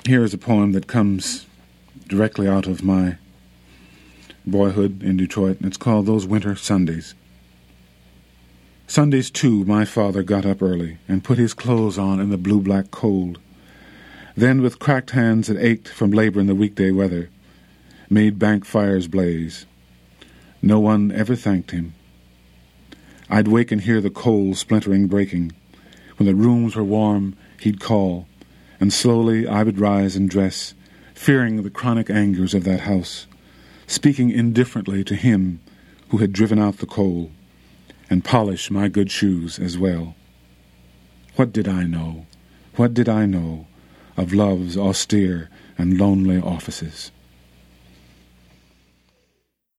Here is a poem that comes directly out of my boyhood in Detroit, and it's called Those Winter Sundays. Sundays, too, my father got up early and put his clothes on in the blue-black cold. Then, with cracked hands that ached from labor in the weekday weather, made bank fires blaze. No one ever thanked him. I'd wake and hear the coal splintering breaking. When the rooms were warm, he'd call, and slowly I would rise and dress, fearing the chronic angers of that house, speaking indifferently to him who had driven out the coal, and polish my good shoes as well. What did I know? What did I know of love's austere and lonely offices?